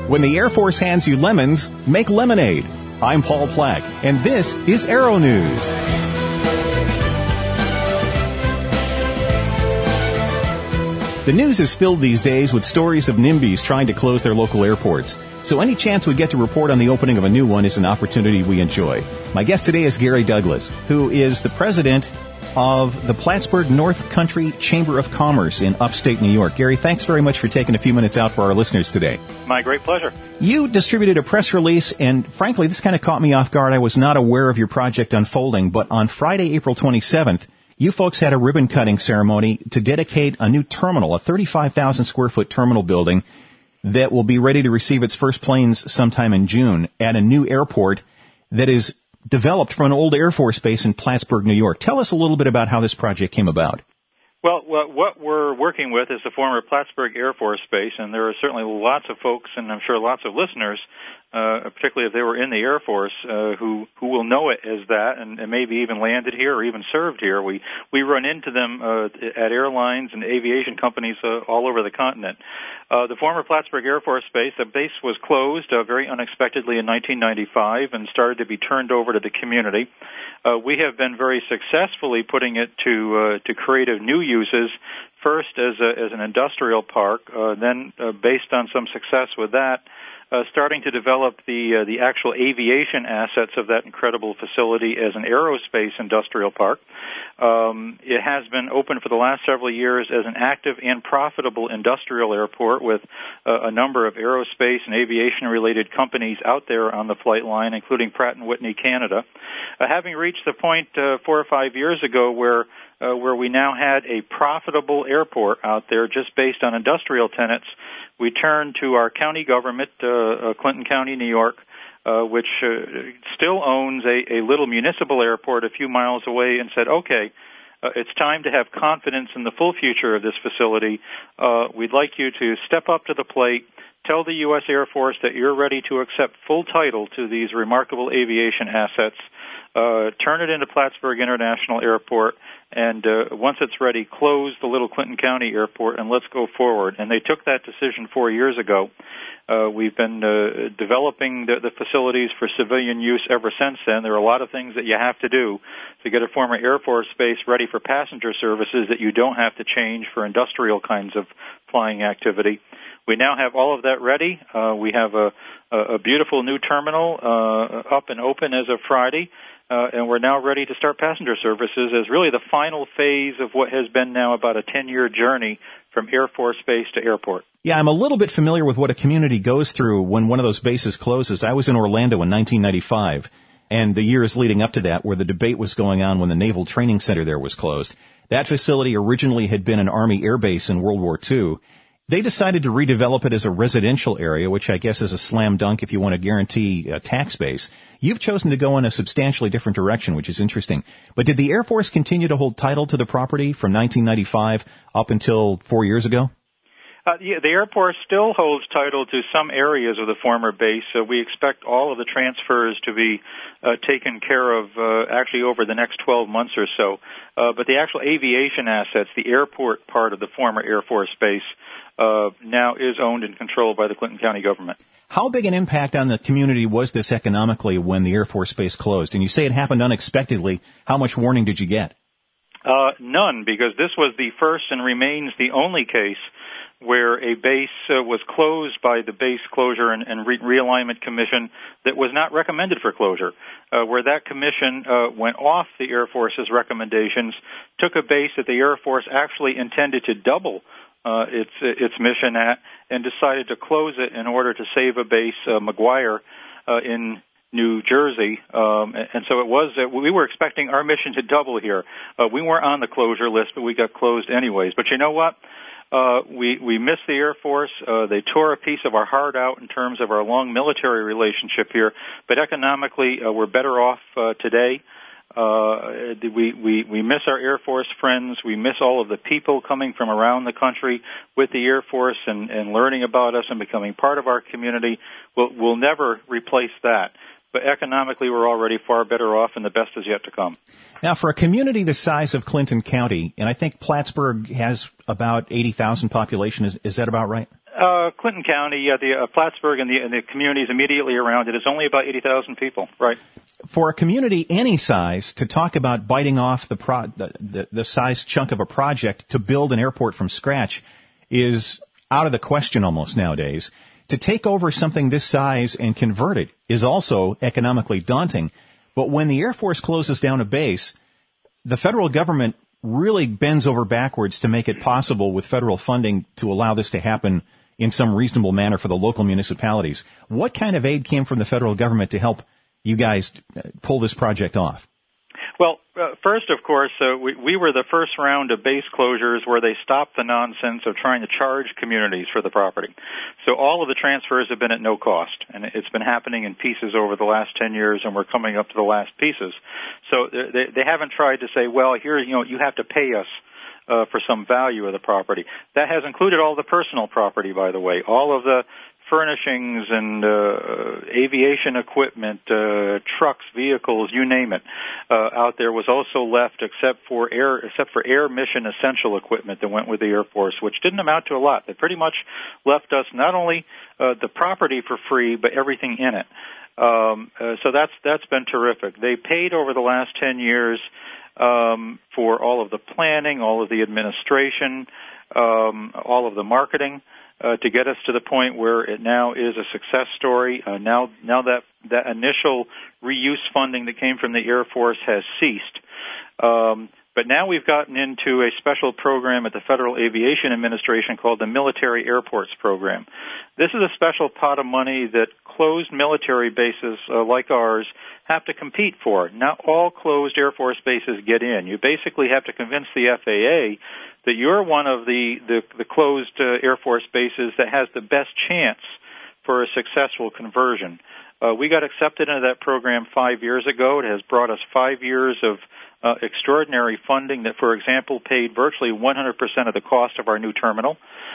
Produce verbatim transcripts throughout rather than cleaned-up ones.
When the Air Force hands you lemons, make lemonade. I'm Paul Plack, and this is Aero News. The news is filled these days with stories of NIMBYs trying to close their local airports. So any chance we get to report on the opening of a new one is an opportunity we enjoy. My guest today is Gary Douglas, who is the president of the Plattsburgh North Country Chamber of Commerce in upstate New York. Gary, thanks very much for taking a few minutes out for our listeners today. My great pleasure. You distributed a press release, and frankly, this kind of caught me off guard. I was not aware of your project unfolding, but on Friday, April twenty-seventh, you folks had a ribbon-cutting ceremony to dedicate a new terminal, a thirty-five thousand square foot terminal building that will be ready to receive its first planes sometime in June at a new airport that is developed from an old Air Force base in Plattsburgh, New York. Tell us a little bit about how this project came about. Well, what we're working with is the former Plattsburgh Air Force Base, and there are certainly lots of folks, and I'm sure lots of listeners, uh, particularly if they were in the Air Force, uh, who who will know it as that, and, and maybe even landed here or even served here. We we run into them uh, at airlines and aviation companies uh, all over the continent. Uh, the former Plattsburgh Air Force Base, the base was closed uh, very unexpectedly in nineteen ninety-five and started to be turned over to the community. Uh, we have been very successfully putting it to uh, to creative new uses, first as a, as an industrial park, uh, then uh, based on some success with that, uh, starting to develop the uh, the actual aviation assets of that incredible facility as an aerospace industrial park. Um, it has been open for the last several years as an active and profitable industrial airport with uh, a number of aerospace and aviation-related companies out there on the flight line, including Pratt and Whitney Canada. Uh, having reached the point uh, four or five years ago where uh, where we now had a profitable airport out there just based on industrial tenets, we turned to our county government, uh, uh, Clinton County, New York, Uh, which uh, still owns a, a little municipal airport a few miles away, and said, okay, uh, it's time to have confidence in the full future of this facility. Uh, we'd like you to step up to the plate, tell the U S Air Force that you're ready to accept full title to these remarkable aviation assets, uh, turn it into Plattsburgh International Airport, and uh, once it's ready, close the little Clinton County Airport, and let's go forward. And they took that decision four years ago. Uh, we've been uh, developing the, the facilities for civilian use ever since then. There are a lot of things that you have to do to get a former Air Force base ready for passenger services that you don't have to change for industrial kinds of flying activity. We now have all of that ready. Uh, we have a, a beautiful new terminal uh, up and open as of Friday. Uh, and we're now ready to start passenger services as really the final phase of what has been now about a ten-year journey from Air Force Base to airport. Yeah, I'm a little bit familiar with what a community goes through when one of those bases closes. I was in Orlando in nineteen ninety-five, and the years leading up to that, where the debate was going on when the Naval Training Center there was closed. That facility originally had been an Army air base in World War Two. They decided to redevelop it as a residential area, which I guess is a slam dunk if you want to guarantee a tax base. You've chosen to go in a substantially different direction, which is interesting. But did the Air Force continue to hold title to the property from nineteen ninety-five up until four years ago? Uh, yeah, the Air Force still holds title to some areas of the former base, so we expect all of the transfers to be uh, taken care of uh, actually over the next twelve months or so. Uh, but the actual aviation assets, the airport part of the former Air Force base, uh, now is owned and controlled by the Clinton County government. How big an impact on the community was this economically when the Air Force base closed? And you say it happened unexpectedly. How much warning did you get? Uh, none, because this was the first and remains the only case where a base uh, was closed by the Base Closure and, and Re- Realignment Commission that was not recommended for closure, uh, where that commission uh, went off the Air Force's recommendations, took a base that the Air Force actually intended to double uh, its its mission at, and decided to close it in order to save a base, uh, McGuire, uh, in New Jersey, um, and so it was that we were expecting our mission to double here. Uh, we weren't on the closure list, but we got closed anyways. But you know what? Uh, we, we missed the Air Force. Uh, they tore a piece of our heart out in terms of our long military relationship here. But economically, uh, we're better off uh, today. Uh, we, we, we miss our Air Force friends. We miss all of the people coming from around the country with the Air Force and, and learning about us and becoming part of our community. We'll, we'll never replace that. But economically, we're already far better off, and the best is yet to come. Now, for a community the size of Clinton County, and I think Plattsburgh has about eighty thousand population, is, is that about right? Uh, Clinton County, uh, the uh, Plattsburgh and the, and the communities immediately around it is only about eighty thousand people, right? For a community any size to talk about biting off the, pro, the, the, the size chunk of a project to build an airport from scratch is out of the question almost nowadays. To take over something this size and convert it is also economically daunting. But when the Air Force closes down a base, the federal government really bends over backwards to make it possible with federal funding to allow this to happen in some reasonable manner for the local municipalities. What kind of aid came from the federal government to help you guys pull this project off? Well, uh, first, of course, uh, we, we were the first round of base closures where they stopped the nonsense of trying to charge communities for the property. So all of the transfers have been at no cost, and it's been happening in pieces over the last ten years, and we're coming up to the last pieces. So they, they haven't tried to say, well, here, you know, you have to pay us uh, for some value of the property. That has included all the personal property, by the way, all of the furnishings and uh, aviation equipment, uh, trucks, vehicles, you name it, uh, out there was also left except for air, except for air mission essential equipment that went with the Air Force, which didn't amount to a lot. They pretty much left us not only uh, the property for free, but everything in it. Um, uh, so that's that's been terrific. They paid over the last ten years um, for all of the planning, all of the administration, um, all of the marketing. Uh, to get us to the point where it now is a success story. Uh, now, now that that initial reuse funding that came from the Air Force has ceased. Um, but now we've gotten into a special program at the Federal Aviation Administration called the Military Airports Program. This is a special pot of money that closed military bases uh, like ours have to compete for. Not all closed Air Force bases get in. You basically have to convince the F A A that you're one of the, the, the closed uh, Air Force bases that has the best chance for a successful conversion. Uh, we got accepted into that program five years ago. It has brought us five years of uh, extraordinary funding that, for example, paid virtually one hundred percent of the cost of our new terminal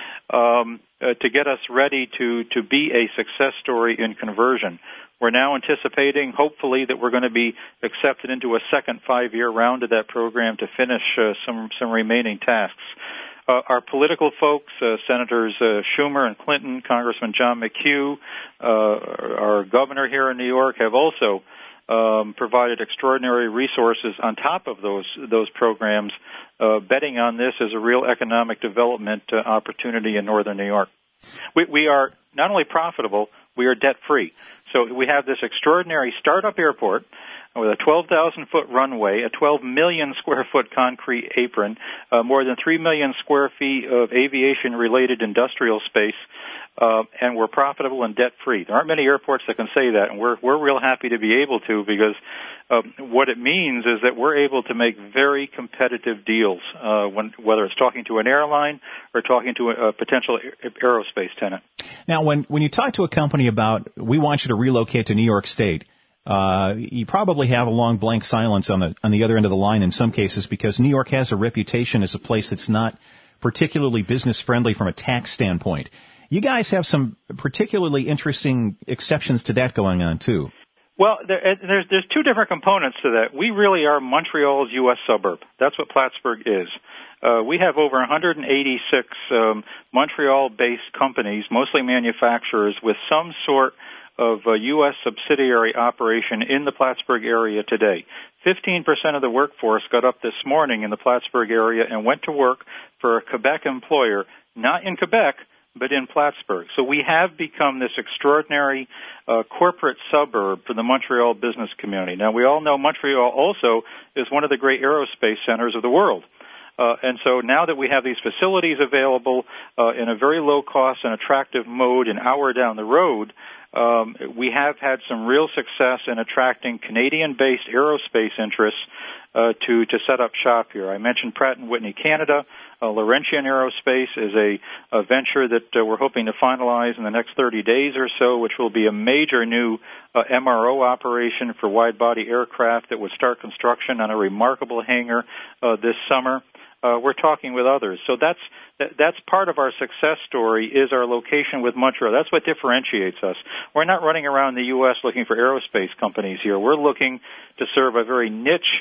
um, uh, to get us ready to, to be a success story in conversion. We're now anticipating, hopefully, that we're going to be accepted into a second five-year round of that program to finish uh, some some remaining tasks. Uh, our political folks, uh, Senators uh, Schumer and Clinton, Congressman John McHugh, uh, our governor here in New York, have also um, provided extraordinary resources on top of those those programs, uh, betting on this as a real economic development uh, opportunity in northern New York. We, we are not only profitable, we are debt-free. So we have this extraordinary startup airport with a twelve thousand foot runway, a twelve million square foot concrete apron, uh, more than three million square feet of aviation-related industrial space, uh, and we're profitable and debt-free. There aren't many airports that can say that, and we're we're real happy to be able to, because uh, what it means is that we're able to make very competitive deals, uh, when, whether it's talking to an airline or talking to a, a potential aerospace tenant. Now, when, when you talk to a company about, we want you to relocate to New York State, uh, you probably have a long blank silence on the on the other end of the line in some cases, because New York has a reputation as a place that's not particularly business friendly from a tax standpoint. You guys have some particularly interesting exceptions to that going on, too. Well, there, there's there's two different components to that. We really are Montreal's U S suburb. That's what Plattsburgh is. Uh, we have over one hundred eighty-six um, Montreal-based companies, mostly manufacturers, with some sort of a U S subsidiary operation in the Plattsburgh area today. fifteen percent of the workforce got up this morning in the Plattsburgh area and went to work for a Quebec employer, not in Quebec, but in Plattsburgh. So we have become this extraordinary uh, corporate suburb for the Montreal business community. Now, we all know Montreal also is one of the great aerospace centers of the world. Uh, and so now that we have these facilities available uh, in a very low cost and attractive mode an hour down the road, um, we have had some real success in attracting Canadian-based aerospace interests uh, to, to set up shop here. I mentioned Pratt and Whitney Canada. Uh, Laurentian Aerospace is a, a venture that uh, we're hoping to finalize in the next thirty days or so, which will be a major new uh, M R O operation for wide-body aircraft that would start construction on a remarkable hangar uh, this summer. Uh, we're talking with others. So that's that, that's part of our success story, is our location with Montreal. That's what differentiates us. We're not running around the U S looking for aerospace companies here. We're looking to serve a very niche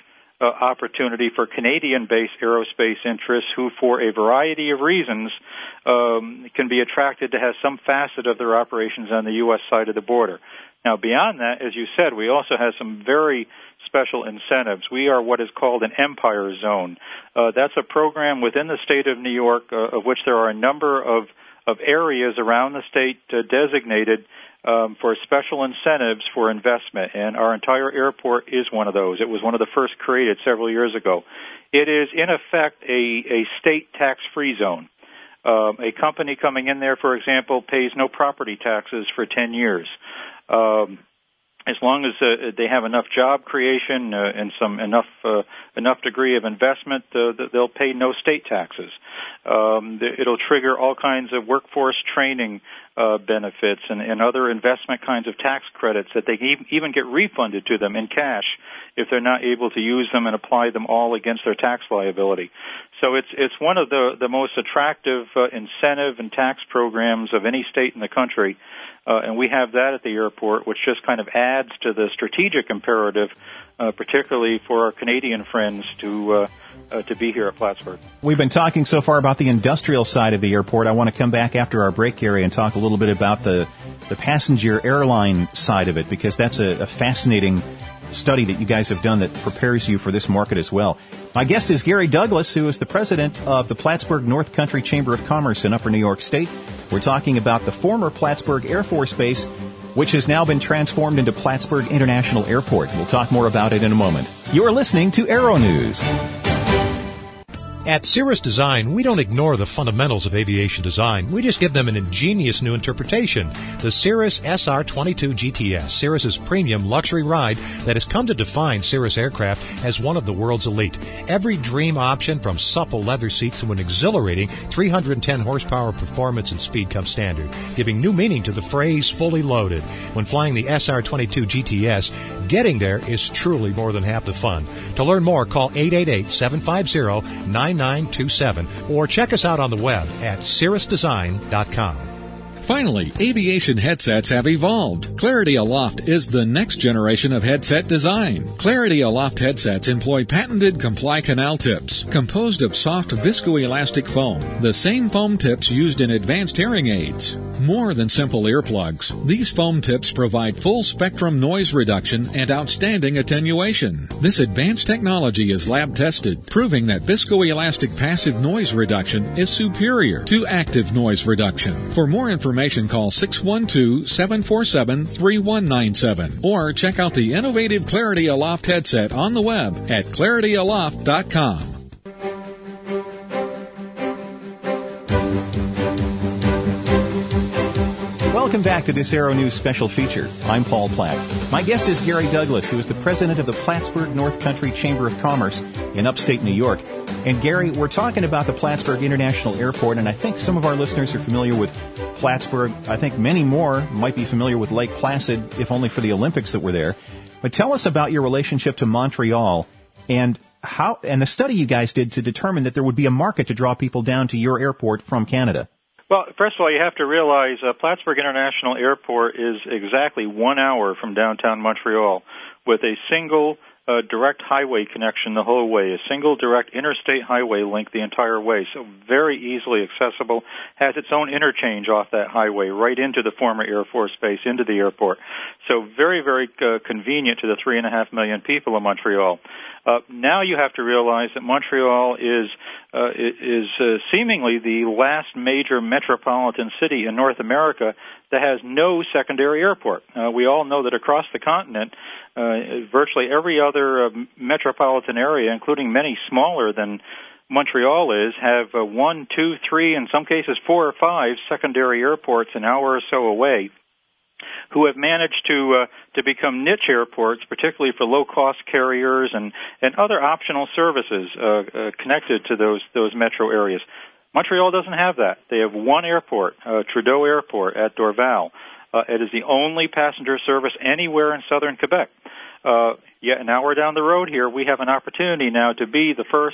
uh, opportunity for Canadian-based aerospace interests who, for a variety of reasons, um, can be attracted to have some facet of their operations on the U S side of the border. Now, beyond that, as you said, we also have some very special incentives. We are what is called an Empire Zone. Uh, that's a program within the state of New York, uh, of which there are a number of, of areas around the state uh, designated um, for special incentives for investment, and our entire airport is one of those. It was one of the first created several years ago. It is, in effect, a, a state tax-free zone. Um, a company coming in there, for example, pays no property taxes for ten years. Um, as long as uh, they have enough job creation uh, and some enough uh, enough degree of investment, uh, they'll pay no state taxes. Um, it'll trigger all kinds of workforce training uh, benefits and, and other investment kinds of tax credits that they can even get refunded to them in cash if they're not able to use them and apply them all against their tax liability. So it's it's one of the the most attractive uh, incentive and tax programs of any state in the country. Uh, and we have that at the airport, which just kind of adds to the strategic imperative, uh, particularly for our Canadian friends to uh, uh, to be here at Plattsburgh. We've been talking so far about the industrial side of the airport. I want to come back after our break, Gary, and talk a little bit about the the passenger airline side of it, because that's a, a fascinating study that you guys have done that prepares you for this market as well. My guest is Gary Douglas, who is the president of the Plattsburgh North Country Chamber of Commerce in Upper New York State. We're talking about the former Plattsburgh Air Force Base, which has now been transformed into Plattsburgh International Airport. We'll talk more about it in a moment. You're listening to Aero News. At Cirrus Design, we don't ignore the fundamentals of aviation design. We just give them an ingenious new interpretation. The Cirrus S R twenty-two G T S, Cirrus's premium luxury ride that has come to define Cirrus aircraft as one of the world's elite. Every dream option, from supple leather seats to an exhilarating three hundred ten horsepower performance and speed, comes standard, giving new meaning to the phrase fully loaded. When flying the S R twenty-two G T S, getting there is truly more than half the fun. To learn more, call eight eight eight, seven five zero, nine nine two seven or check us out on the web at cirrus design dot com. Finally, aviation headsets have evolved. Clarity Aloft is the next generation of headset design. Clarity Aloft headsets employ patented Comply Canal tips, composed of soft viscoelastic foam, the same foam tips used in advanced hearing aids. More than simple earplugs, these foam tips provide full-spectrum noise reduction and outstanding attenuation. This advanced technology is lab-tested, proving that viscoelastic passive noise reduction is superior to active noise reduction. For more information, call six one two, seven four seven, three one nine seven or check out the innovative Clarity Aloft headset on the web at clarity aloft dot com. Welcome back to this Aero News special feature. I'm Paul Platt. My guest is Gary Douglas, who is the president of the Plattsburgh North Country Chamber of Commerce in upstate New York. And Gary, we're talking about the Plattsburgh International Airport, and I think some of our listeners are familiar with Plattsburgh. I think many more might be familiar with Lake Placid, if only for the Olympics that were there. But tell us about your relationship to Montreal and how, and the study you guys did to determine that there would be a market to draw people down to your airport from Canada. Well, first of all, you have to realize uh, Plattsburgh International Airport is exactly one hour from downtown Montreal with a single uh, direct highway connection the whole way, a single direct interstate highway link the entire way, so very easily accessible, has its own interchange off that highway right into the former Air Force Base, into the airport. So very, very uh, convenient to the three and a half million people of Montreal. Uh, now you have to realize that Montreal is uh, is uh, seemingly the last major metropolitan city in North America that has no secondary airport. Uh, we all know that across the continent, uh, virtually every other uh, metropolitan area, including many smaller than Montreal is, have uh, one, two, three, in some cases four or five secondary airports an hour or so away, who have managed to uh, to become niche airports, particularly for low-cost carriers and, and other optional services uh, uh, connected to those those metro areas. Montreal doesn't have that. They have one airport, uh, Trudeau Airport at Dorval. Uh, it is the only passenger service anywhere in southern Quebec. Uh, yet an hour down the road here, we have an opportunity now to be the first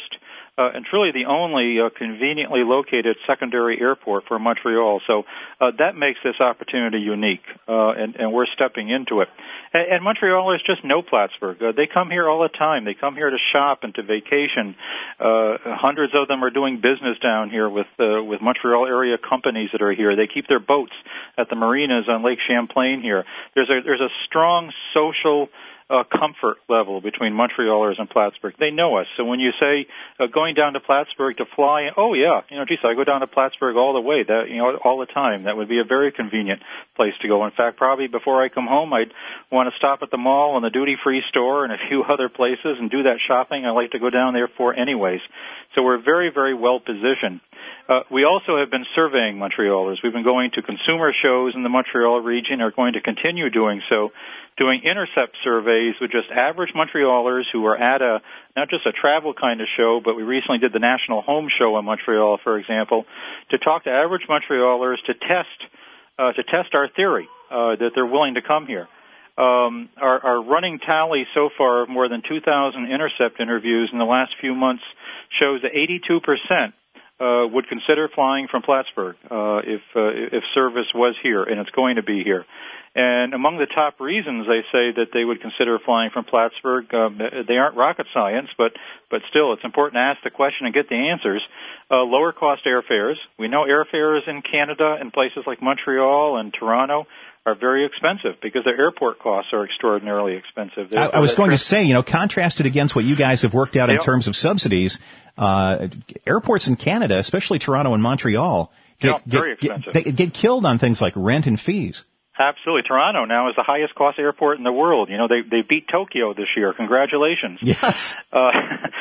uh, and truly the only uh, conveniently located secondary airport for Montreal. So uh, that makes this opportunity unique, uh, and, and we're stepping into it. And, and Montrealers just know Plattsburgh. Uh, they come here all the time. They come here to shop and to vacation. Uh, hundreds of them are doing business down here with uh, with Montreal area companies that are here. They keep their boats at the marinas on Lake Champlain here. There's a there's a strong social uh, comfort level between Montrealers and Plattsburgh. They know us. So when you say uh, going down to Plattsburgh to fly, oh yeah, you know, geez, I go down to Plattsburgh all the way, that you know, all the time. That would be a very convenient place to go. In fact, probably before I come home, I'd want to stop at the mall and the duty-free store and a few other places and do that shopping I like to go down there for anyways. So we're very, very well positioned. Uh, we also have been surveying Montrealers. We've been going to consumer shows in the Montreal region, are going to continue doing so, doing intercept surveys with just average Montrealers who are at a, not just a travel kind of show, but we recently did the National Home Show in Montreal, for example, to talk to average Montrealers to test, uh, to test our theory, uh, that they're willing to come here. Um, our, our running tally so far of more than two thousand intercept interviews in the last few months shows that eighty-two percent uh, would consider flying from Plattsburgh uh, if uh, if service was here, and it's going to be here. And among the top reasons they say that they would consider flying from Plattsburgh, um, they aren't rocket science, but but still, it's important to ask the question and get the answers. Uh, lower cost airfares. We know airfares in Canada and places like Montreal and Toronto are very expensive because their airport costs are extraordinarily expensive. I, I was going to say, you know, contrasted against what you guys have worked out in yep. terms of subsidies, uh, airports in Canada, especially Toronto and Montreal, get, yep, very get, expensive. Get, they get killed on things like rent and fees. Absolutely. Toronto now is the highest cost airport in the world. You know, they they beat Tokyo this year. Congratulations. Yes. Uh,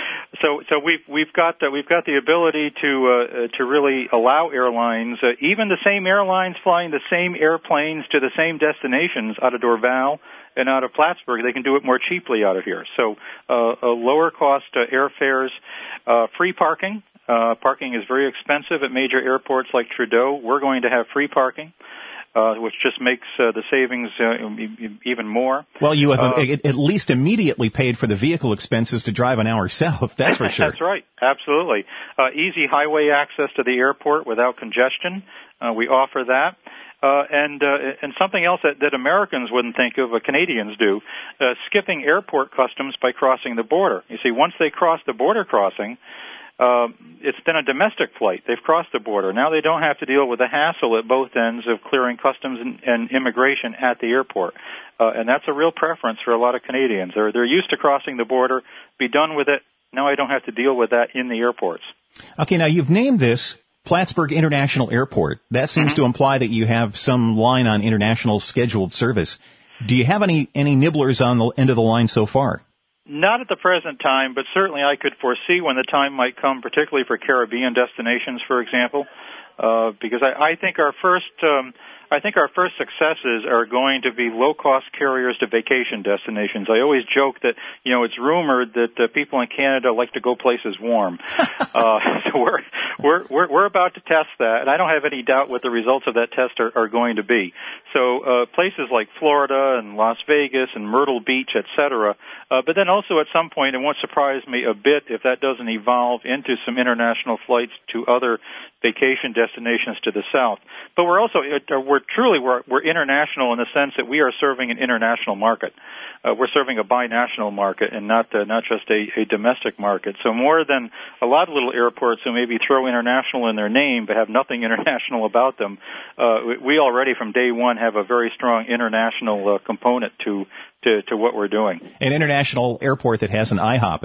so so we've we've got uh, we've got the ability to uh, to really allow airlines, uh, even the same airlines flying the same airplanes to the same destinations out of Dorval and out of Plattsburgh, they can do it more cheaply out of here. So uh, a lower cost uh, airfares, uh, free parking. Uh, parking is very expensive at major airports like Trudeau. We're going to have free parking. Uh, which just makes uh, the savings uh, even more. Well, you have uh, at least immediately paid for the vehicle expenses to drive an hour south, that's for sure. That's right, absolutely. Uh, easy highway access to the airport without congestion. Uh, we offer that. Uh, and uh, and something else that, that Americans wouldn't think of, uh, Canadians do, uh, skipping airport customs by crossing the border. You see, once they cross the border crossing, Uh, it's been a domestic flight. They've crossed the border. Now they don't have to deal with the hassle at both ends of clearing customs and, and immigration at the airport. Uh, and that's a real preference for a lot of Canadians. They're, they're used to crossing the border, be done with it. Now I don't have to deal with that in the airports. Okay, now you've named this Plattsburgh International Airport. That seems mm-hmm. to imply that you have some line on international scheduled service. Do you have any, any nibblers on the end of the line so far? Not at the present time, but certainly I could foresee when the time might come, particularly for Caribbean destinations, for example, uh, because I, I think our first, um, I think our first successes are going to be low-cost carriers to vacation destinations. I always joke that, you know, it's rumored that uh, people in Canada like to go places warm. uh, so we're, we're, we're, we're about to test that, and I don't have any doubt what the results of that test are, are going to be. So, uh, places like Florida and Las Vegas and Myrtle Beach, et cetera, uh, but then also at some point, it won't surprise me a bit if that doesn't evolve into some international flights to other vacation destinations to the south. But we're also, we're truly, we're, we're international in the sense that we are serving an international market. Uh, we're serving a binational market and not uh, not just a, a domestic market. So more than a lot of little airports who maybe throw international in their name but have nothing international about them, uh, we already from day one have a very strong international uh, component to, to to what we're doing. An international airport that has an I hop.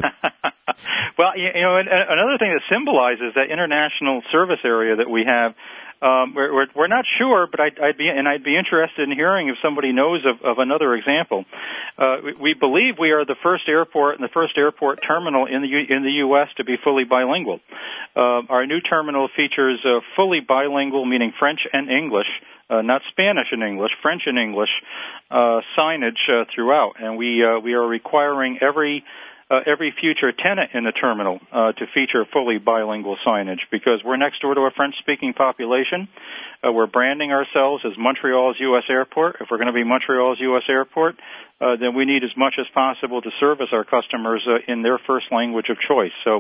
Well, you know, another thing that symbolizes that international service area that we have. Um, we're, we're, we're not sure, but I'd, I'd be and I'd be interested in hearing if somebody knows of, of another example. Uh, we, we believe we are the first airport and the first airport terminal in the U, in the U S to be fully bilingual. Uh, our new terminal features uh, fully bilingual, meaning French and English, uh, not Spanish and English, French and English uh, signage uh, throughout, and we uh, we are requiring every uh, every future tenant in the terminal uh, to feature fully bilingual signage, because we're next door to a French-speaking population. Uh, we're branding ourselves as Montreal's U S airport. If we're going to be Montreal's U S airport, uh, then we need as much as possible to service our customers uh, in their first language of choice. So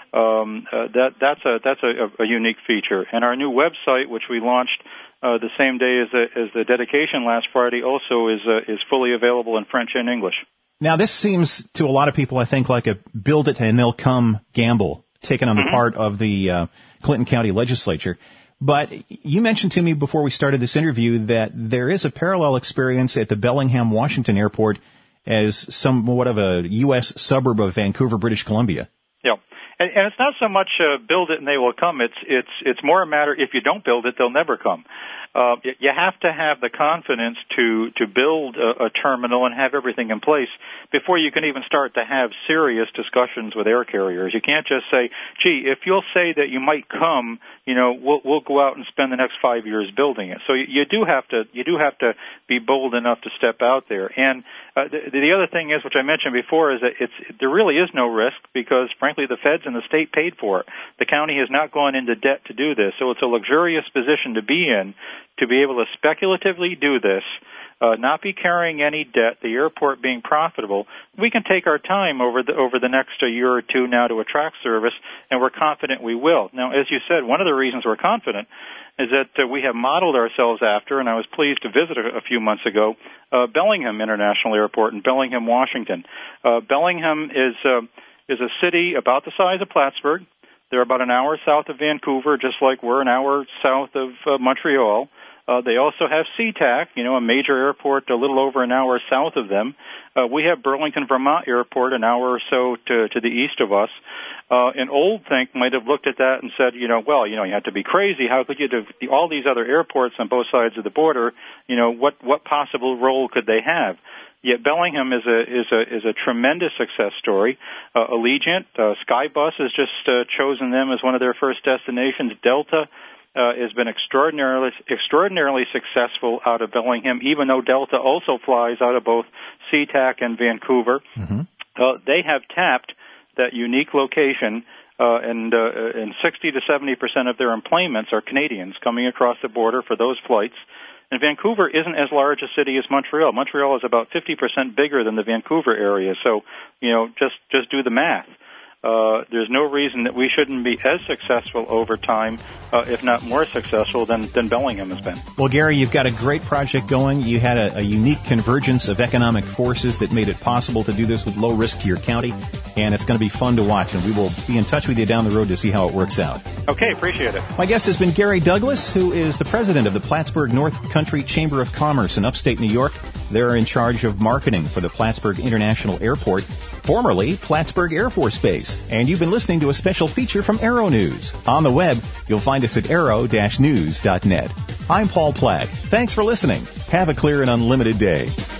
um, uh, that that's a that's a, a unique feature. And our new website, which we launched uh, the same day as the, as the dedication last Friday, also is uh, is fully available in French and English. Now, this seems to a lot of people, I think, like a build it and they'll come gamble taken on the mm-hmm. part of the uh, Clinton County Legislature. But you mentioned to me before we started this interview that there is a parallel experience at the Bellingham, Washington airport as somewhat of a U S suburb of Vancouver, British Columbia. Yeah. And, and it's not so much uh, build it and they will come. It's it's it's more a matter, if you don't build it, they'll never come. Uh, you have to have the confidence to to build a, a terminal and have everything in place before you can even start to have serious discussions with air carriers. You can't just say, "Gee, if you'll say that you might come, you know, we'll we'll go out and spend the next five years building it." So you, you do have to you do have to be bold enough to step out there. And uh, the, the other thing is, which I mentioned before, is that it's there really is no risk because, frankly, the feds and the state paid for it. The county has not gone into debt to do this, so it's a luxurious position to be in, to be able to speculatively do this, uh, not be carrying any debt, the airport being profitable. We can take our time over the over the next uh, year or two now to attract service, and we're confident we will. Now, as you said, one of the reasons we're confident is that uh, we have modeled ourselves after, and I was pleased to visit a, a few months ago, uh, Bellingham International Airport in Bellingham, Washington. Uh, Bellingham is uh, is a city about the size of Plattsburgh. They're about an hour south of Vancouver, just like we're an hour south of uh, Montreal. Uh, they also have SeaTac, you know, a major airport a little over an hour south of them. Uh, we have Burlington, Vermont Airport an hour or so to, to the east of us. Uh, and Old Think might have looked at that and said, you know, well, you know, you have to be crazy. How could you do all these other airports on both sides of the border? You know, what, what possible role could they have? Yet Bellingham is a is a is a tremendous success story. Uh, Allegiant, uh, Skybus has just uh, chosen them as one of their first destinations. Delta uh, has been extraordinarily extraordinarily successful out of Bellingham, even though Delta also flies out of both SeaTac and Vancouver. Mm-hmm. Uh, they have tapped that unique location, uh, and uh, and sixty to seventy percent of their employments are Canadians coming across the border for those flights. And Vancouver isn't as large a city as Montreal. Montreal is about fifty percent bigger than the Vancouver area. So, you know, just, just do the math. Uh, there's no reason that we shouldn't be as successful over time, uh, if not more successful than, than Bellingham has been. Well, Gary, you've got a great project going. You had a, a unique convergence of economic forces that made it possible to do this with low risk to your county, and it's going to be fun to watch, and we will be in touch with you down the road to see how it works out. Okay, appreciate it. My guest has been Gary Douglas, who is the president of the Plattsburgh North Country Chamber of Commerce in upstate New York. They're in charge of marketing for the Plattsburgh International Airport, formerly Plattsburgh Air Force Base. And you've been listening to a special feature from Aero News. On the web, you'll find us at aero dash news dot net. I'm Paul Platt. Thanks for listening. Have a clear and unlimited day.